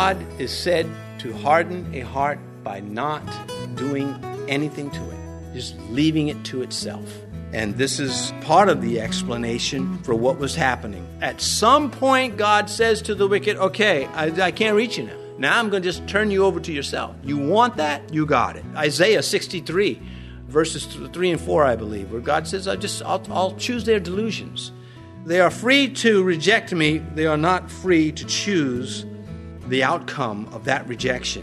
God is said to harden a heart by not doing anything to it, just leaving it to itself. And this is part of the explanation for what was happening. At some point, God says to the wicked, okay, I can't reach you now. Now I'm going to just turn you over to yourself. You want that? You got it. Isaiah 63, verses 3 and 4, I believe, where God says, I'll choose their delusions. They are free to reject me. They are not free to choose the outcome of that rejection.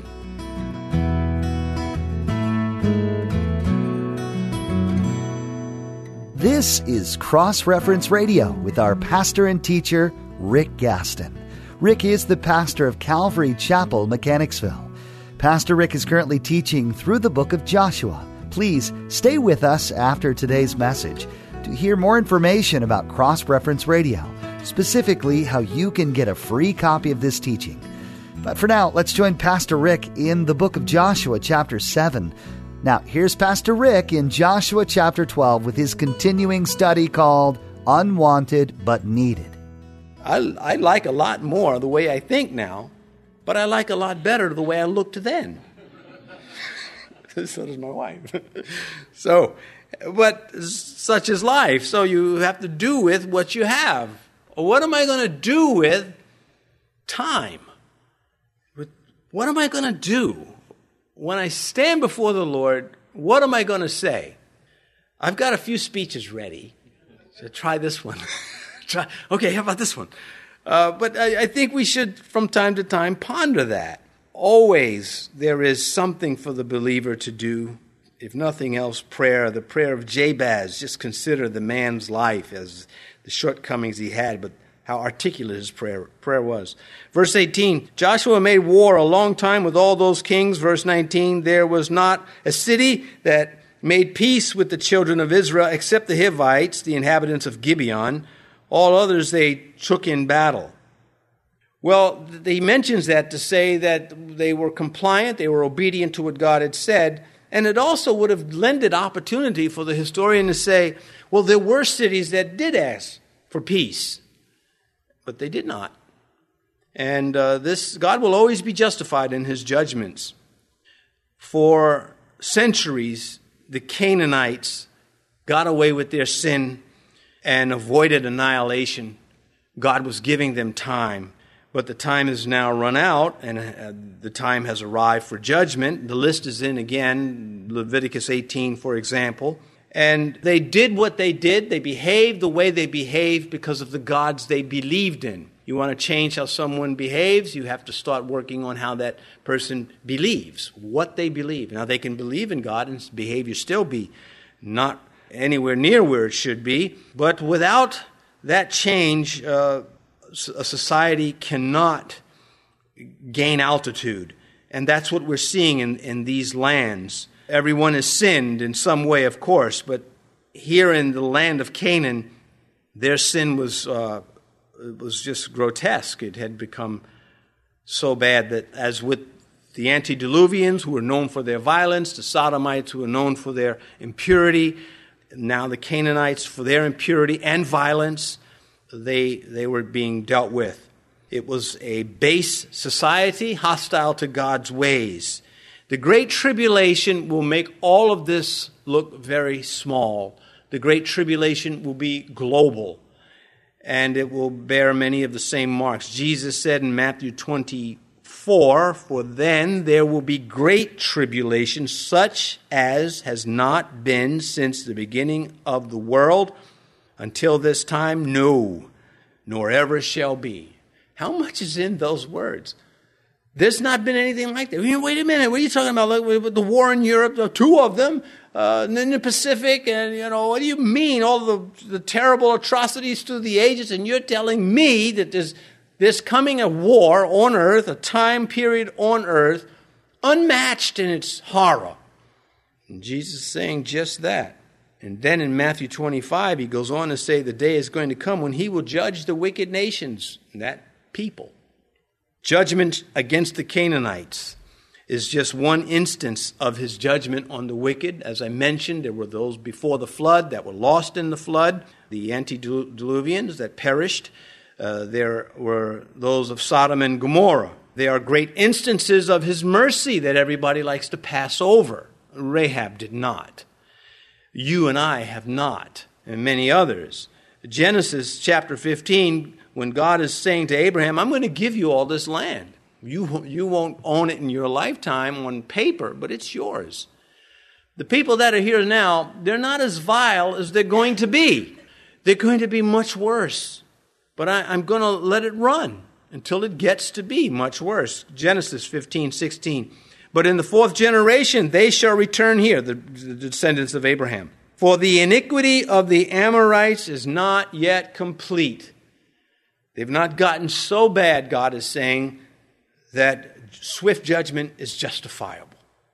This is Cross Reference Radio with our pastor and teacher, Rick Gaston. Rick is the pastor of Calvary Chapel, Mechanicsville. Pastor Rick is currently teaching through the book of Joshua. Please stay with us after today's message to hear more information about Cross Reference Radio, specifically how you can get a free copy of this teaching. But for now, let's join Pastor Rick in the book of Joshua, chapter 7. Now, here's Pastor Rick in Joshua chapter 12 with his continuing study called Unwanted But Needed. I like a lot more the way I think now, but I like a lot better the way I looked then. So does my wife. But such is life. So you have to do with what you have. What am I going to do with time? What am I going to do? When I stand before the Lord, what am I going to say? I've got a few speeches ready. So try this one. Okay, how about this one? But I think we should, from time to time, ponder that. Always there is something for the believer to do. If nothing else, prayer. The prayer of Jabez. Just consider the man's life as the shortcomings he had, but how articulate his prayer was. Verse 18, Joshua made war a long time with all those kings. Verse 19, there was not a city that made peace with the children of Israel except the Hivites, the inhabitants of Gibeon. All others they took in battle. Well, he mentions that to say that they were compliant, they were obedient to what God had said, and it also would have lended opportunity for the historian to say, well, there were cities that did ask for peace, but they did not. And God will always be justified in his judgments. For centuries, the Canaanites got away with their sin and avoided annihilation. God was giving them time. But the time has now run out, and the time has arrived for judgment. The list is in again, Leviticus 18, for example. And they did what they did. They behaved the way they behaved because of the gods they believed in. You want to change how someone behaves, you have to start working on how that person believes, what they believe. Now, they can believe in God and behavior still be not anywhere near where it should be. But without that change, a society cannot gain altitude. And that's what we're seeing in these lands. Everyone has sinned in some way, of course, but here in the land of Canaan, their sin was just grotesque. It had become so bad that, as with the antediluvians, who were known for their violence, the Sodomites, who were known for their impurity, now the Canaanites for their impurity and violence, they were being dealt with. It was a base society, hostile to God's ways. The Great Tribulation will make all of this look very small. The Great Tribulation will be global, and it will bear many of the same marks. Jesus said in Matthew 24, "For then there will be great tribulation, such as has not been since the beginning of the world, until this time, no, nor ever shall be." How much is in those words? There's not been anything like that. Wait a minute, what are you talking about? Like, the war in Europe, two of them, and then the Pacific, and, what do you mean? All the terrible atrocities through the ages, and you're telling me that there's coming a war on earth, a time period on earth, unmatched in its horror. And Jesus is saying just that. And then in Matthew 25, he goes on to say the day is going to come when he will judge the wicked nations, that people. Judgment against the Canaanites is just one instance of his judgment on the wicked. As I mentioned, there were those before the flood that were lost in the flood, the antediluvians that perished. There were those of Sodom and Gomorrah They are great instances of his mercy that everybody likes to pass over. Rahab did not. You and I have not, and many others. Genesis chapter 15, when God is saying to Abraham, I'm going to give you all this land. You won't own it in your lifetime on paper, but it's yours. The people that are here now, they're not as vile as they're going to be. They're going to be much worse. But I'm going to let it run until it gets to be much worse. Genesis 15:16. But in the fourth generation, they shall return here, the descendants of Abraham. For the iniquity of the Amorites is not yet complete. They've not gotten so bad, God is saying, that swift judgment is justifiable.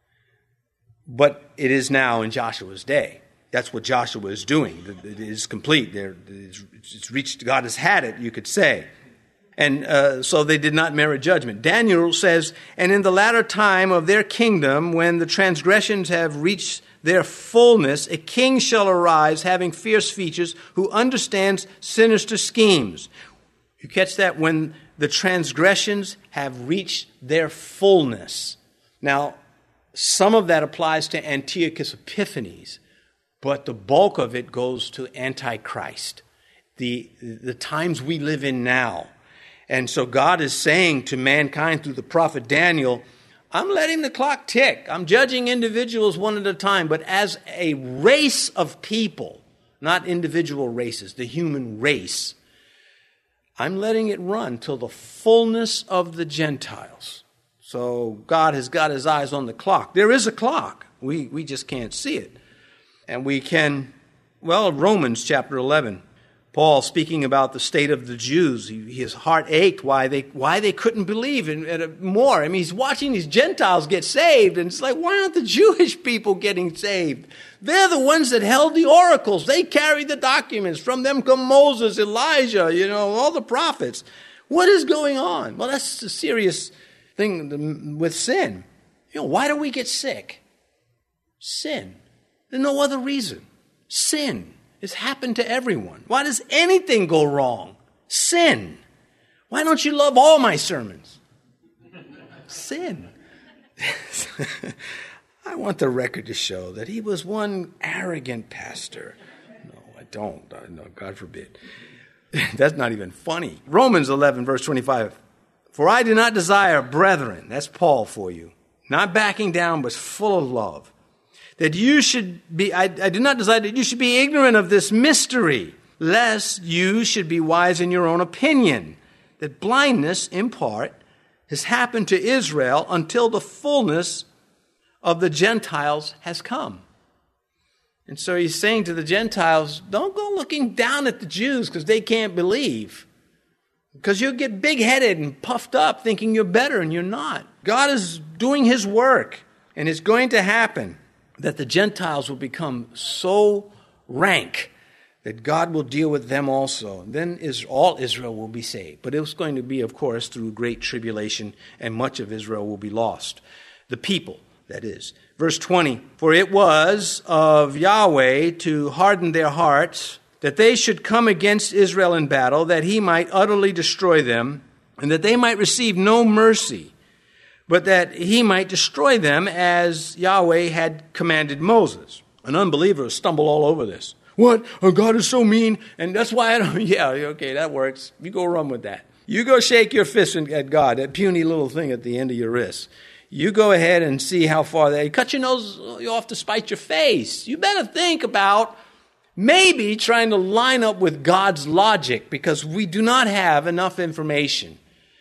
But it is now in Joshua's day. That's what Joshua is doing. It is complete. It's reached, God has had it, you could say. And so they did not merit judgment. Daniel says, and in the latter time of their kingdom, when the transgressions have reached their fullness, a king shall arise having fierce features who understands sinister schemes. You catch that? When the transgressions have reached their fullness. Now, some of that applies to Antiochus Epiphanes, but the bulk of it goes to Antichrist, the times we live in now. And so God is saying to mankind through the prophet Daniel, I'm letting the clock tick. I'm judging individuals one at a time, but as a race of people, not individual races, the human race, I'm letting it run till the fullness of the Gentiles. So God has got his eyes on the clock. There is a clock. We just can't see it. And we can, Romans chapter 11. Paul speaking about the state of the Jews, his heart ached why they couldn't believe and more. I mean, he's watching these Gentiles get saved, and it's like, why aren't the Jewish people getting saved? They're the ones that held the oracles. They carried the documents. From them come Moses, Elijah, all the prophets. What is going on? Well, that's a serious thing with sin. Why do we get sick? Sin. There's no other reason. Sin. It's happened to everyone. Why does anything go wrong? Sin. Why don't you love all my sermons? Sin. I want the record to show that he was one arrogant pastor. No, I don't. No, God forbid. That's not even funny. Romans 11, verse 25. For I do not desire, brethren, that's Paul for you, not backing down, but full of love, that you should be, I do not desire that you should be ignorant of this mystery, lest you should be wise in your own opinion, that blindness, in part, has happened to Israel until the fullness of the Gentiles has come. And so he's saying to the Gentiles, don't go looking down at the Jews because they can't believe. Because you'll get big-headed and puffed up thinking you're better, and you're not. God is doing his work, and it's going to happen that the Gentiles will become so rank that God will deal with them also. Then all Israel will be saved. But it's going to be, of course, through great tribulation, and much of Israel will be lost. The people, that is. Verse 20, for it was of Yahweh to harden their hearts, that they should come against Israel in battle, that he might utterly destroy them, and that they might receive no mercy, but that he might destroy them as Yahweh had commanded Moses. An unbeliever will stumble all over this. What? Oh, God is so mean, and that's why I don't... Yeah, okay, that works. You go run with that. You go shake your fist at God, that puny little thing at the end of your wrist. You go ahead and see how far they... Cut your nose off to spite your face. You better think about maybe trying to line up with God's logic, because we do not have enough information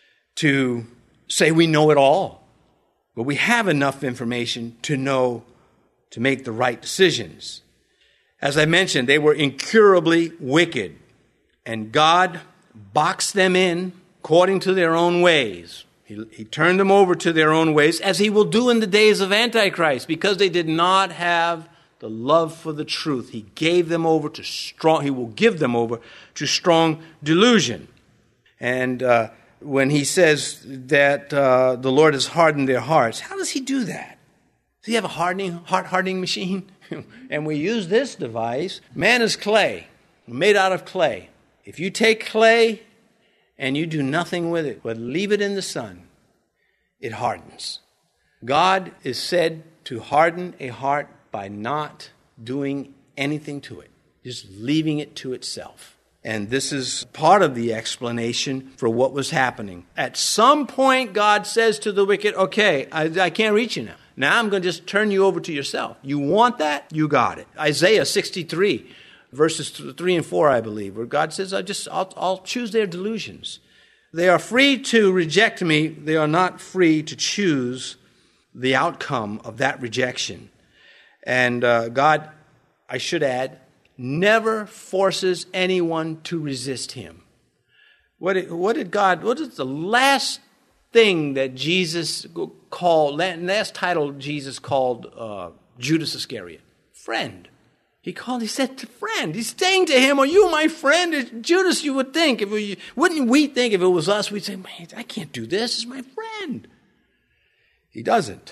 to say we know it all. But we have enough information to know to make the right decisions. As I mentioned, they were incurably wicked, and God boxed them in according to their own ways. He turned them over to their own ways, as he will do in the days of Antichrist, because they did not have the love for the truth. He gave them over to strong. He will give them over to strong delusion. And when he says that the Lord has hardened their hearts, how does he do that? Does he have a heart hardening machine? And we use this device. Man is clay, made out of clay. If you take clay and you do nothing with it, but leave it in the sun, it hardens. God is said to harden a heart by not doing anything to it, just leaving it to itself. And this is part of the explanation for what was happening. At some point, God says to the wicked, okay, I can't reach you now. Now I'm going to just turn you over to yourself. You want that? You got it. Isaiah 63, verses 3 and 4, I believe, where God says, I'll choose their delusions. They are free to reject me. They are not free to choose the outcome of that rejection. And God, I should add, never forces anyone to resist him. What is the last thing that Jesus called, last title Jesus called Judas Iscariot? Friend. He said to friend. He's saying to him, are you my friend? Judas, you would think, wouldn't we think if it was us, we'd say, man, I can't do this. It's my friend. He doesn't.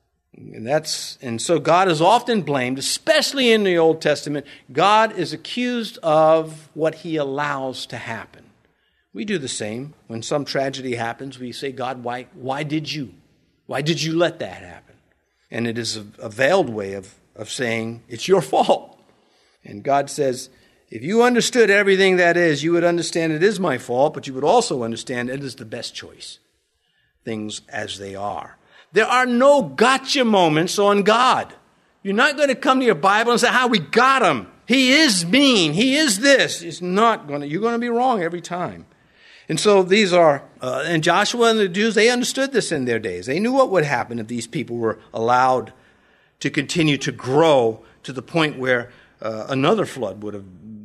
And so God is often blamed, especially in the Old Testament. God is accused of what he allows to happen. We do the same. When some tragedy happens, we say, God, why did you? Why did you let that happen? And it is a veiled way of saying, it's your fault. And God says, if you understood everything that is, you would understand it is my fault, but you would also understand it is the best choice. Things as they are. There are no gotcha moments on God. You're not going to come to your Bible and say, we got him. He is mean. He is this. You're going to be wrong every time. And so these are, and Joshua and the Jews, they understood this in their days. They knew what would happen if these people were allowed to continue to grow to the point where another flood would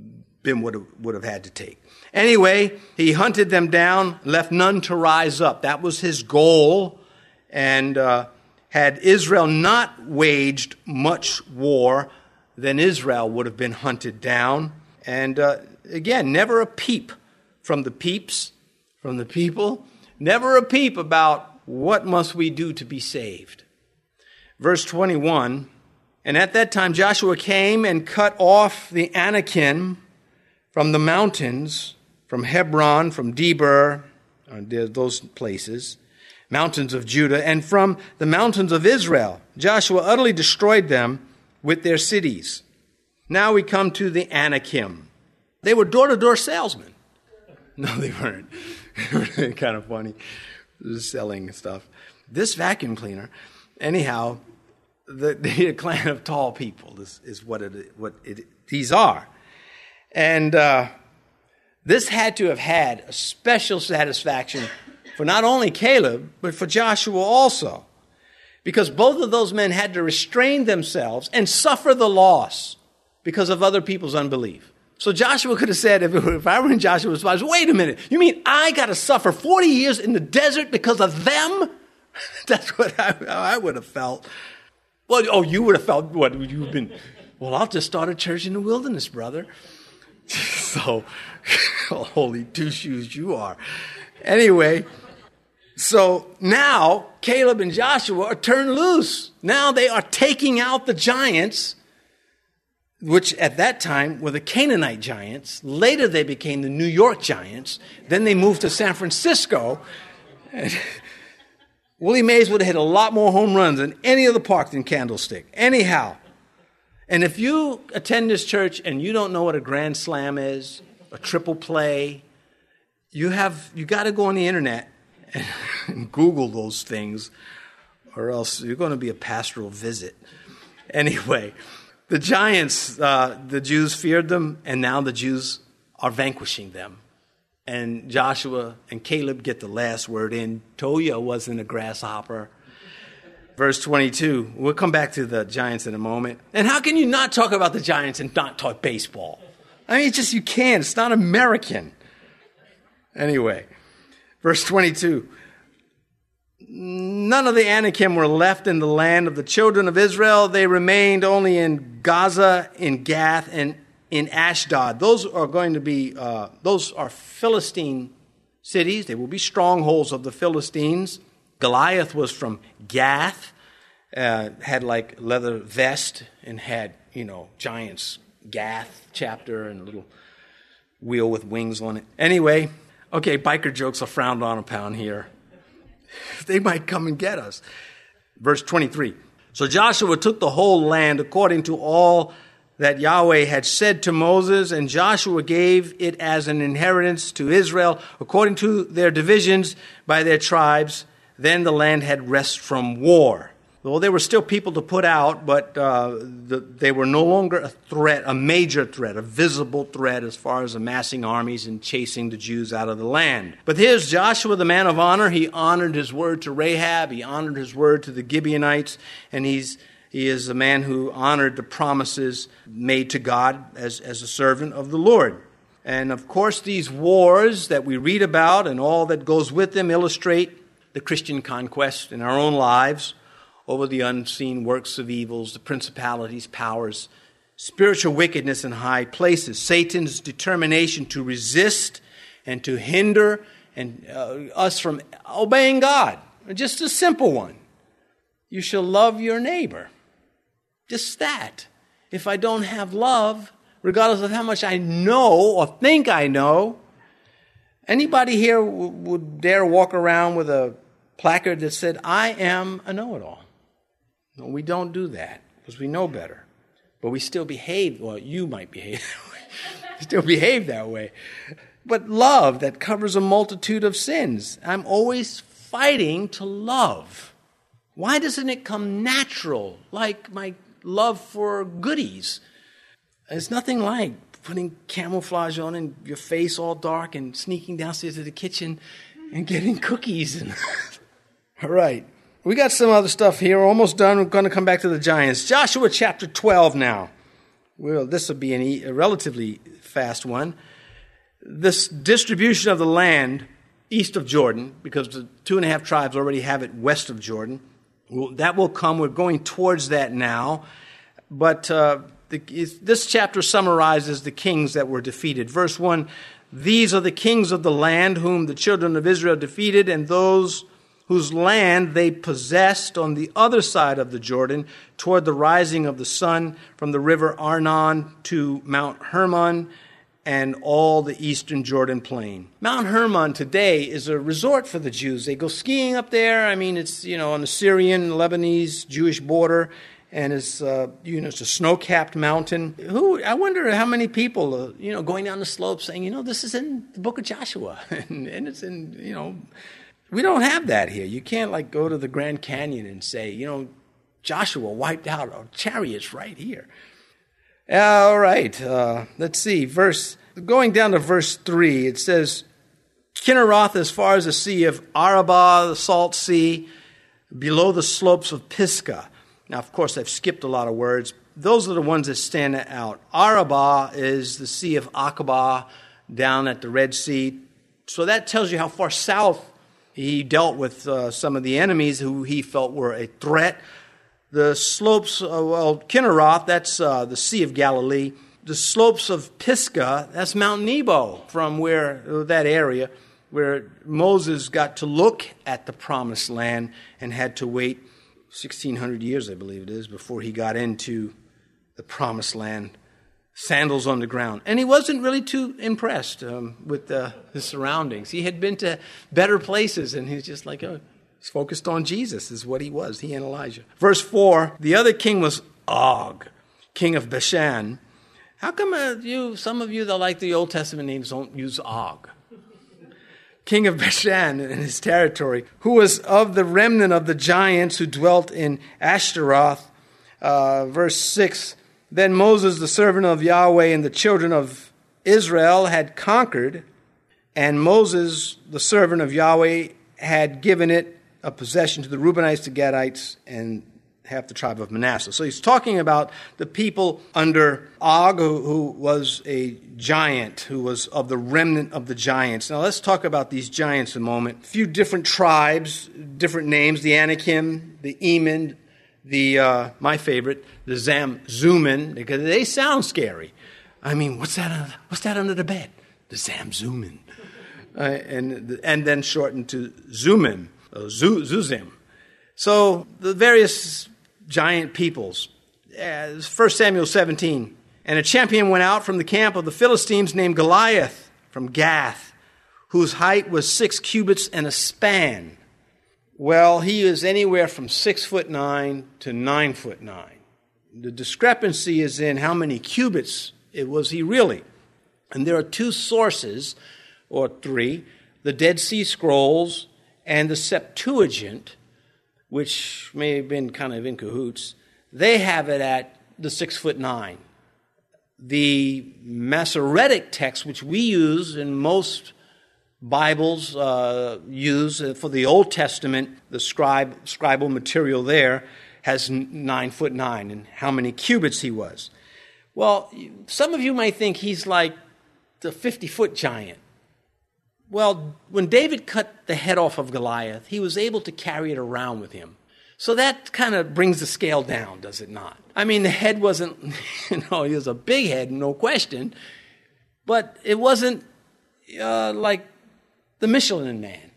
have had to take. Anyway, he hunted them down, left none to rise up. That was his goal. And had Israel not waged much war, then Israel would have been hunted down. And again, never a peep from the people, never a peep about what must we do to be saved. Verse 21, and at that time Joshua came and cut off the Anakim from the mountains, from Hebron, from Debir, those places, mountains of Judah, and from the mountains of Israel. Joshua utterly destroyed them with their cities. Now we come to the Anakim. They were door-to-door salesmen. No, they weren't. They were kind of funny, selling stuff. This vacuum cleaner, anyhow, the clan of tall people is what these are. And this had to have had a special satisfaction for not only Caleb, but for Joshua also. Because both of those men had to restrain themselves and suffer the loss because of other people's unbelief. So Joshua could have said, if I were in Joshua's spot, wait a minute, you mean I got to suffer 40 years in the desert because of them? That's what I would have felt. Well, you would have felt what you've been. Well, I'll just start a church in the wilderness, brother. So, holy two shoes you are. Anyway, so now Caleb and Joshua are turned loose. Now they are taking out the giants, which at that time were the Canaanite giants. Later they became the New York Giants. Then they moved to San Francisco. Willie Mays would have hit a lot more home runs than any other park in Candlestick. Anyhow, and if you attend this church and you don't know what a grand slam is, a triple play, you got to go on the internet and Google those things, or else you're going to be a pastoral visit. Anyway, the giants, the Jews feared them, and now the Jews are vanquishing them. And Joshua and Caleb get the last word in. Toya wasn't a grasshopper. Verse 22, we'll come back to the giants in a moment. And how can you not talk about the giants and not talk baseball? I mean, you can't. It's not American. Anyway, verse 22. None of the Anakim were left in the land of the children of Israel. They remained only in Gaza, in Gath, and in Ashdod. Those are Philistine cities. They will be strongholds of the Philistines. Goliath was from Gath, had like leather vest and had, Giants Gath chapter and a little wheel with wings on it. Anyway, okay, biker jokes are frowned on a pound here. They might come and get us. Verse 23. So Joshua took the whole land according to all that Yahweh had said to Moses, and Joshua gave it as an inheritance to Israel according to their divisions by their tribes. Then the land had rest from war. Well, there were still people to put out, but they were no longer a threat, a major threat, a visible threat as far as amassing armies and chasing the Jews out of the land. But here's Joshua, the man of honor. He honored his word to Rahab. He honored his word to the Gibeonites. And he is a man who honored the promises made to God as a servant of the Lord. And of course, these wars that we read about and all that goes with them illustrate the Christian conquest in our own lives over the unseen works of evils, the principalities, powers, spiritual wickedness in high places, Satan's determination to resist and to hinder us from obeying God. Just a simple one. You shall love your neighbor. Just that. If I don't have love, regardless of how much I know or think I know, anybody here would dare walk around with a placard that said, I am a know-it-all. No, we don't do that because we know better. But we still behave, well, you might behave that way. Still behave that way. But love that covers a multitude of sins. I'm always fighting to love. Why doesn't it come natural, like my love for goodies? It's nothing like putting camouflage on and your face all dark and sneaking downstairs to the kitchen and getting cookies. All right. We got some other stuff here. We're almost done. We're going to come back to the giants. Joshua chapter 12 now. Well, this will be a relatively fast one. This distribution of the land east of Jordan, because the 2.5 tribes already have it west of Jordan, that will come. We're going towards that now. But this chapter summarizes the kings that were defeated. Verse 1, these are the kings of the land whom the children of Israel defeated, and those whose land they possessed on the other side of the Jordan, toward the rising of the sun, from the river Arnon to Mount Hermon and all the eastern Jordan plain. Mount Hermon today is a resort for the Jews. They go skiing up there. I mean, it's, on the Syrian, Lebanese, Jewish border, and it's, it's a snow-capped mountain. I wonder how many people, going down the slope saying, this is in the book of Joshua, and it's in, we don't have that here. You can't go to the Grand Canyon and say, Joshua wiped out our chariots right here. All right. Let's see. Going down to verse 3, it says, Kinneroth as far as the sea of Arabah, the salt sea, below the slopes of Pisgah. Now, of course, I've skipped a lot of words. Those are the ones that stand out. Arabah is the Sea of Aqaba down at the Red Sea. So that tells you how far south he dealt with some of the enemies who he felt were a threat. The slopes of Kinneroth, that's the Sea of Galilee. The slopes of Pisgah, that's Mount Nebo, from that area where Moses got to look at the promised land and had to wait 1,600 years, I believe it is, before he got into the promised land. Sandals on the ground. And he wasn't really too impressed with the surroundings. He had been to better places, and he's just he's focused on Jesus is what he was, he and Elijah. Verse 4, the other king was Og, king of Bashan. How come some of you that like the Old Testament names don't use Og? King of Bashan and his territory, who was of the remnant of the giants who dwelt in Ashtaroth. Verse 6, then Moses, the servant of Yahweh, and the children of Israel had conquered, and Moses, the servant of Yahweh, had given it a possession to the Reubenites, the Gadites, and half the tribe of Manasseh. So he's talking about the people under Og, who was a giant, who was of the remnant of the giants. Now let's talk about these giants a moment. A few different tribes, different names, the Anakim, the Eman, my favorite, the Zamzummim, because they sound scary. I mean, what's that under the bed? The Zamzummim. And then shortened to Zumim, Zuzim. So the various giant peoples. 1 Samuel 17. And a champion went out from the camp of the Philistines named Goliath from Gath, whose height was 6 cubits and a span. Well, he is anywhere from 6'9" to 9'9". The discrepancy is in how many cubits was he really. And there are two sources, or three, the Dead Sea Scrolls and the Septuagint, which may have been kind of in cahoots. They have it at the 6'9". The Masoretic text, which we use in most Bibles, use for the Old Testament, the scribal material there, has 9'9", and how many cubits he was. Well, some of you might think he's like the 50-foot giant. Well, when David cut the head off of Goliath, he was able to carry it around with him. So that kind of brings the scale down, does it not? I mean, the head wasn't, he was a big head, no question, but it wasn't like the Michelin Man.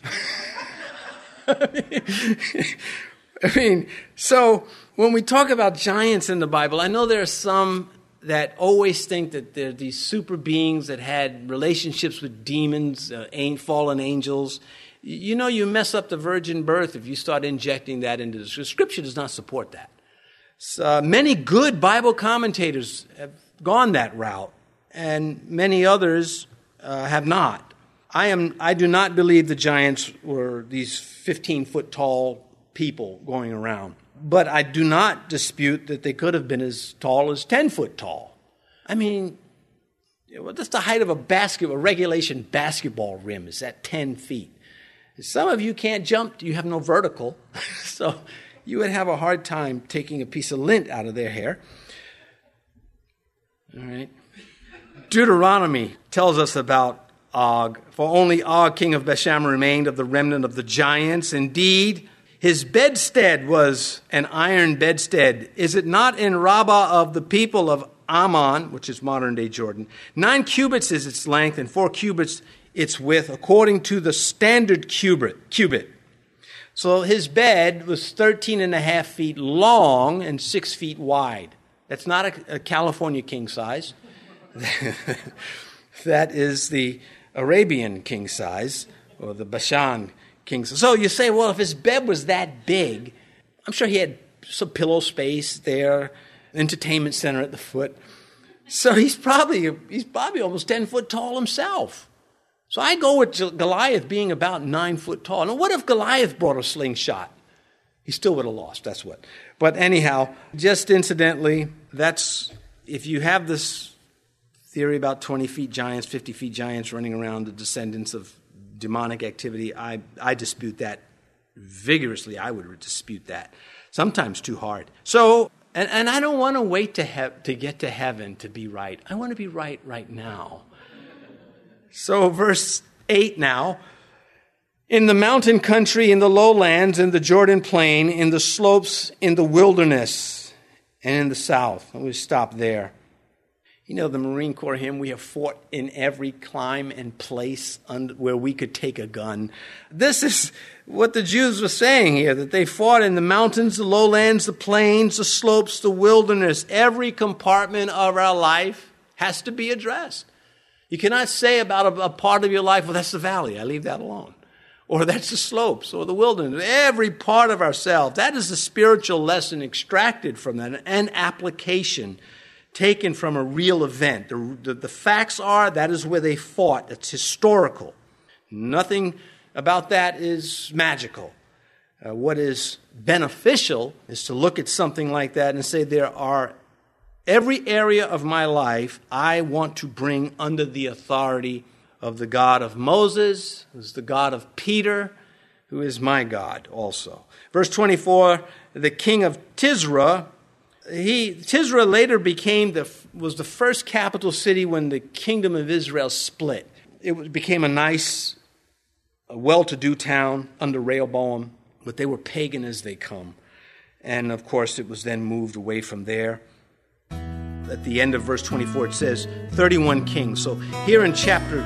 I mean, so when we talk about giants in the Bible, I know there are some that always think that they're these super beings that had relationships with demons, fallen angels. You mess up the virgin birth if you start injecting that into the Scripture. Scripture does not support that. So, many good Bible commentators have gone that route, and many others have not. I do not believe the giants were these 15-foot tall people going around. But I do not dispute that they could have been as tall as 10 foot tall. I mean, that's the height of a regulation basketball rim, is at 10 feet. Some of you can't jump, you have no vertical, so you would have a hard time taking a piece of lint out of their hair. All right. Deuteronomy tells us about Og. For only Og, king of Bashan, remained of the remnant of the giants. Indeed, his bedstead was an iron bedstead. Is it not in Rabbah of the people of Ammon, which is modern-day Jordan? 9 cubits is its length, and 4 cubits its width, according to the standard cubit. So his bed was 13.5 feet long and 6 feet wide. That's not a California king size. That is the Arabian king size, or the Bashan king size. So you say, well, if his bed was that big, I'm sure he had some pillow space there, entertainment center at the foot. So he's probably almost 10 foot tall himself. So I go with Goliath being about 9 foot tall. Now, what if Goliath brought a slingshot? He still would have lost, that's what. But anyhow, just incidentally, that's, if you have this theory about 20 feet giants, 50 feet giants running around, the descendants of demonic activity, I dispute that vigorously. I would dispute that. Sometimes too hard. So, and I don't want to wait to get to heaven to be right. I want to be right now. So verse 8 now. In the mountain country, in the lowlands, in the Jordan plain, in the slopes, in the wilderness, and in the south. And we stop there. The Marine Corps hymn, we have fought in every clime and place where we could take a gun. This is what the Jews were saying here, that they fought in the mountains, the lowlands, the plains, the slopes, the wilderness. Every compartment of our life has to be addressed. You cannot say about a part of your life, well, that's the valley, I leave that alone. Or that's the slopes, or the wilderness. Every part of ourselves, that is the spiritual lesson extracted from that, an application taken from a real event. The facts are, that is where they fought. It's historical. Nothing about that is magical. What is beneficial is to look at something like that and say, every area of my life I want to bring under the authority of the God of Moses, who's the God of Peter, who is my God also. Verse 24, the king of Tisra, Tisra later was the first capital city when the kingdom of Israel split. It became a nice, well-to-do town under Rehoboam, but they were pagan as they come. And of course, it was then moved away from there. At the end of verse 24, it says 31 kings. So here in chapter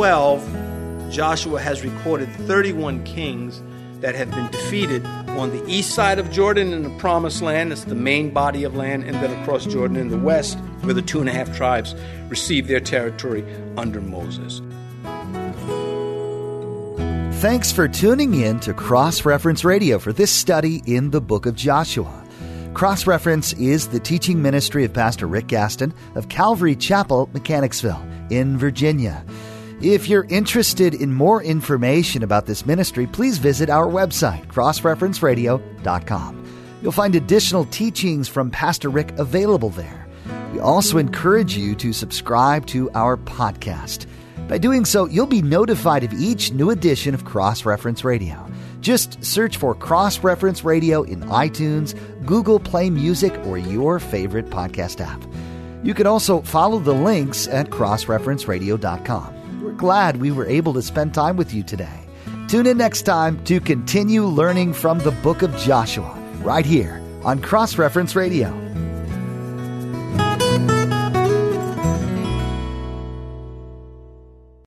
12, Joshua has recorded 31 kings that have been defeated on the east side of Jordan in the Promised Land. That's the main body of land. And then across Jordan in the west, where the 2.5 tribes received their territory under Moses. Thanks for tuning in to Cross Reference Radio for this study in the book of Joshua. Cross Reference is the teaching ministry of Pastor Rick Gaston of Calvary Chapel, Mechanicsville, in Virginia. If you're interested in more information about this ministry, please visit our website, crossreferenceradio.com. You'll find additional teachings from Pastor Rick available there. We also encourage you to subscribe to our podcast. By doing so, you'll be notified of each new edition of Cross Reference Radio. Just search for Cross Reference Radio in iTunes, Google Play Music, or your favorite podcast app. You can also follow the links at crossreferenceradio.com. We're glad we were able to spend time with you today. Tune in next time to continue learning from the book of Joshua, right here on Cross Reference Radio.